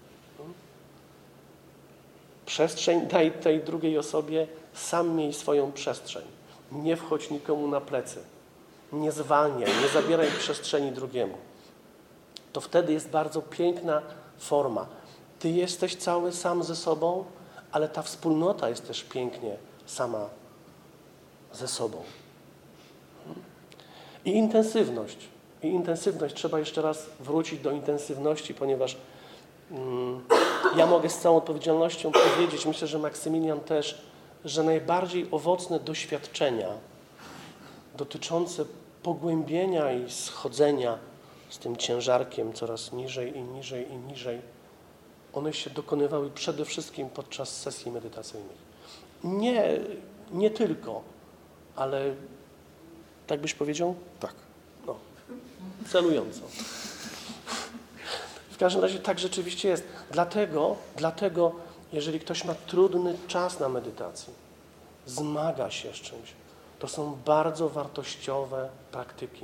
Przestrzeń daj tej drugiej osobie, sam miej swoją przestrzeń. Nie wchodź nikomu na plecy. Nie zwalniaj, nie zabieraj przestrzeni drugiemu. To wtedy jest bardzo piękna forma. Ty jesteś cały sam ze sobą, ale ta wspólnota jest też pięknie sama ze sobą. I intensywność. I intensywność. Trzeba jeszcze raz wrócić do intensywności, ponieważ mm, ja mogę z całą odpowiedzialnością powiedzieć, myślę, że Maksymilian też, że najbardziej owocne doświadczenia dotyczące pogłębienia i schodzenia z tym ciężarkiem coraz niżej i niżej i niżej one się dokonywały przede wszystkim podczas sesji medytacyjnych. Nie, nie tylko, ale tak byś powiedział? Tak. No, celująco. W każdym razie tak rzeczywiście jest. Dlatego, dlatego, jeżeli ktoś ma trudny czas na medytacji, zmaga się z czymś, to są bardzo wartościowe praktyki.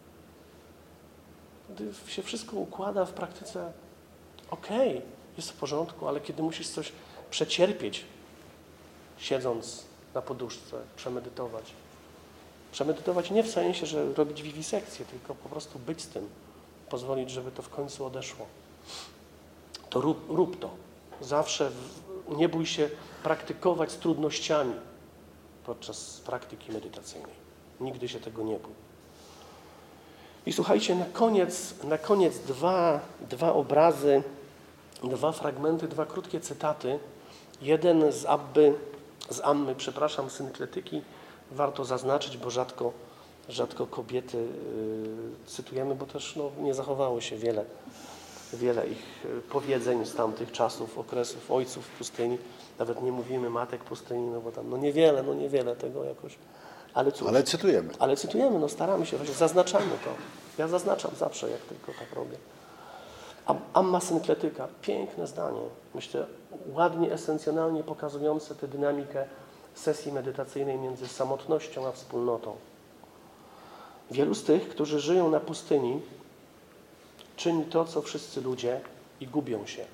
Gdy się wszystko układa w praktyce, okej, jest w porządku, ale kiedy musisz coś przecierpieć, siedząc na poduszce, przemedytować. Przemedytować nie w sensie, że robić wiwisekcję, tylko po prostu być z tym. Pozwolić, żeby to w końcu odeszło. To rób, rób to. Zawsze w, nie bój się praktykować z trudnościami podczas praktyki medytacyjnej. Nigdy się tego nie bój. I słuchajcie, na koniec, na koniec dwa, dwa obrazy, dwa fragmenty, dwa krótkie cytaty. Jeden z Abby, z Ammy, przepraszam, synkretyki, warto zaznaczyć, bo rzadko, rzadko kobiety yy, cytujemy, bo też no, nie zachowało się wiele, wiele ich powiedzeń z tamtych czasów, okresów ojców w pustyni. Nawet nie mówimy matek pustyni, no bo tam no niewiele, no niewiele tego jakoś. Ale cóż. Ale cytujemy. Ale cytujemy, no staramy się, właśnie zaznaczamy to. Ja zaznaczam zawsze, jak tylko tak robię. Amma synkretyka, piękne zdanie. Myślę, ładnie, esencjonalnie pokazujące tę dynamikę sesji medytacyjnej między samotnością a wspólnotą. Wielu z tych, którzy żyją na pustyni, czyni to, co wszyscy ludzie i gubią się.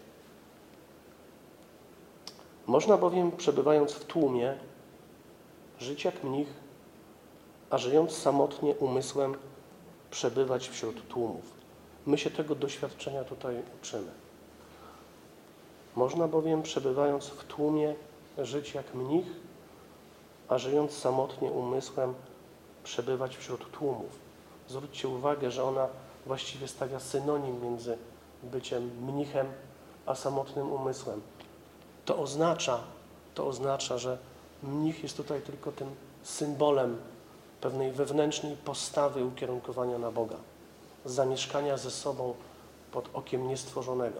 Można bowiem, przebywając w tłumie, żyć jak mnich, a żyjąc samotnie umysłem, przebywać wśród tłumów. My się tego doświadczenia tutaj uczymy. Można bowiem, przebywając w tłumie, żyć jak mnich, a żyjąc samotnie umysłem, przebywać wśród tłumów. Zwróćcie uwagę, że ona właściwie stawia synonim między byciem mnichem a samotnym umysłem. To oznacza, to oznacza, że mnich jest tutaj tylko tym symbolem pewnej wewnętrznej postawy ukierunkowania na Boga, zamieszkania ze sobą pod okiem niestworzonego.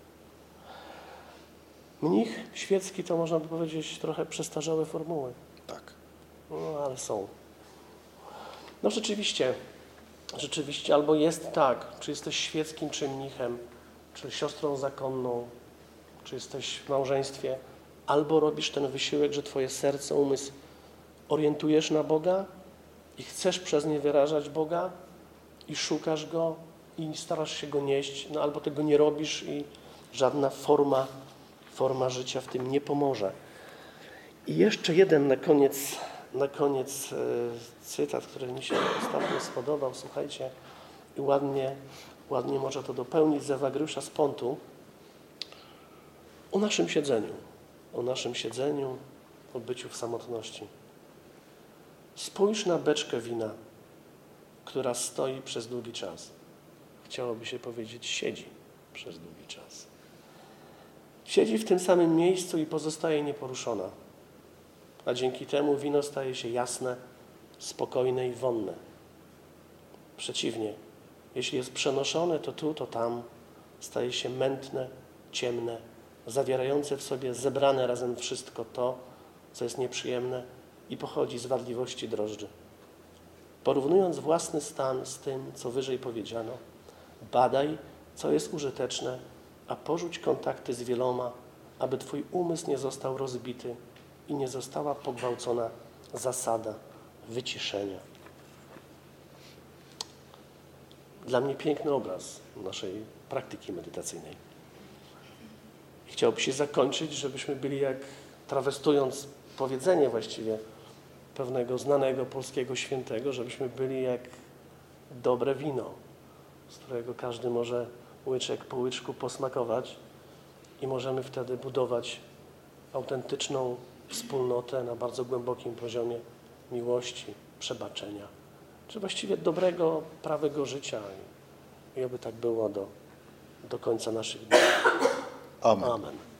Mnich świecki to, można by powiedzieć, trochę przestarzałe formuły. Tak. No, ale są. No rzeczywiście, rzeczywiście, albo jest tak, czy jesteś świeckim, czy mnichem, czy siostrą zakonną, czy jesteś w małżeństwie, albo robisz ten wysiłek, że twoje serce, umysł orientujesz na Boga i chcesz przez nie wyrażać Boga i szukasz Go i starasz się Go nieść, no albo tego nie robisz i żadna forma, forma życia w tym nie pomoże. I jeszcze jeden na koniec, na koniec e, cytat, który mi się ostatnio spodobał. Słuchajcie, i ładnie, ładnie może to dopełnić z Ewagriusza z Pontu. O naszym siedzeniu, o naszym siedzeniu, o byciu w samotności. Spójrz na beczkę wina, która stoi przez długi czas. Chciałoby się powiedzieć, siedzi przez długi czas. Siedzi w tym samym miejscu i pozostaje nieporuszona. A dzięki temu wino staje się jasne, spokojne i wonne. Przeciwnie, jeśli jest przenoszone to tu, to tam, staje się mętne, ciemne, zawierające w sobie zebrane razem wszystko to, co jest nieprzyjemne i pochodzi z wadliwości drożdży. Porównując własny stan z tym, co wyżej powiedziano, badaj, co jest użyteczne, a porzuć kontakty z wieloma, aby twój umysł nie został rozbity i nie została pogwałcona zasada wyciszenia. Dla mnie piękny obraz naszej praktyki medytacyjnej. Chciałbym się zakończyć, żebyśmy byli jak, trawestując powiedzenie właściwie pewnego znanego polskiego świętego, żebyśmy byli jak dobre wino, z którego każdy może łyczek po łyczku posmakować i możemy wtedy budować autentyczną wspólnotę na bardzo głębokim poziomie miłości, przebaczenia, czy właściwie dobrego, prawego życia i, i oby tak było do, do końca naszych dni. Amen. Amen.